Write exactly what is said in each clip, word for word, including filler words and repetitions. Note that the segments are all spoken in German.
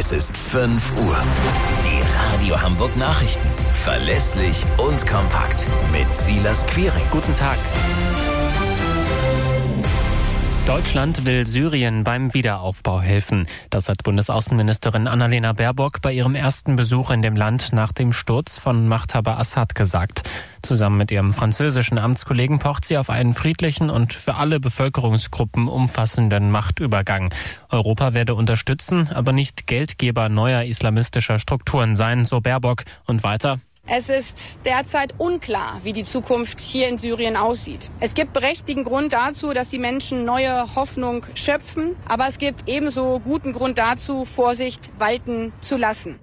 Es ist fünf Uhr. Die Radio Hamburg Nachrichten. Verlässlich und kompakt. Mit Silas Quiring. Guten Tag. Deutschland will Syrien beim Wiederaufbau helfen. Das hat Bundesaußenministerin Annalena Baerbock bei ihrem ersten Besuch in dem Land nach dem Sturz von Machthaber Assad gesagt. Zusammen mit ihrem französischen Amtskollegen pocht sie auf einen friedlichen und für alle Bevölkerungsgruppen umfassenden Machtübergang. Europa werde unterstützen, aber nicht Geldgeber neuer islamistischer Strukturen sein, so Baerbock. Und weiter: Es ist derzeit unklar, wie die Zukunft hier in Syrien aussieht. Es gibt berechtigten Grund dazu, dass die Menschen neue Hoffnung schöpfen, aber es gibt ebenso guten Grund dazu, Vorsicht walten zu lassen.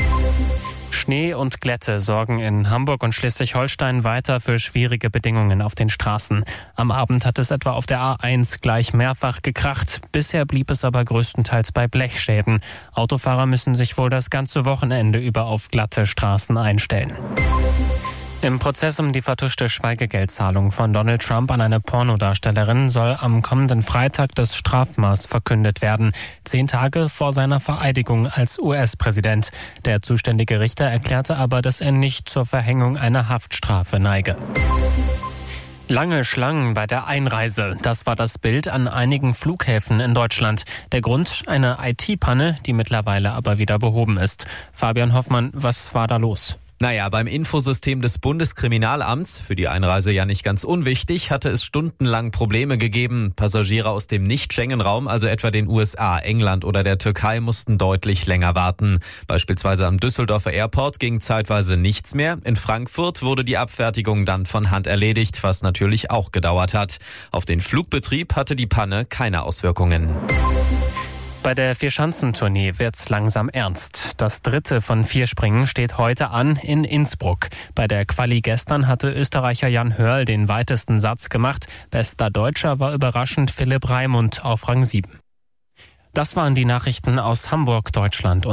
Schnee und Glätte sorgen in Hamburg und Schleswig-Holstein weiter für schwierige Bedingungen auf den Straßen. Am Abend hat es etwa auf der A eins gleich mehrfach gekracht. Bisher blieb es aber größtenteils bei Blechschäden. Autofahrer müssen sich wohl das ganze Wochenende über auf glatte Straßen einstellen. Im Prozess um die vertuschte Schweigegeldzahlung von Donald Trump an eine Pornodarstellerin soll am kommenden Freitag das Strafmaß verkündet werden. Zehn Tage vor seiner Vereidigung als U S-Präsident. Der zuständige Richter erklärte aber, dass er nicht zur Verhängung einer Haftstrafe neige. Lange Schlangen bei der Einreise. Das war das Bild an einigen Flughäfen in Deutschland. Der Grund: eine I T-Panne, die mittlerweile aber wieder behoben ist. Fabian Hoffmann, was war da los? Naja, beim Infosystem des Bundeskriminalamts, für die Einreise ja nicht ganz unwichtig, hatte es stundenlang Probleme gegeben. Passagiere aus dem Nicht-Schengen-Raum, also etwa den U S A, England oder der Türkei, mussten deutlich länger warten. Beispielsweise am Düsseldorfer Airport ging zeitweise nichts mehr. In Frankfurt wurde die Abfertigung dann von Hand erledigt, was natürlich auch gedauert hat. Auf den Flugbetrieb hatte die Panne keine Auswirkungen. Bei der Vierschanzentournee wird's langsam ernst. Das dritte von vier Springen steht heute an in Innsbruck. Bei der Quali gestern hatte Österreicher Jan Hörl den weitesten Satz gemacht. Bester Deutscher war überraschend Philipp Raimund auf Rang sieben. Das waren die Nachrichten aus Hamburg, Deutschland und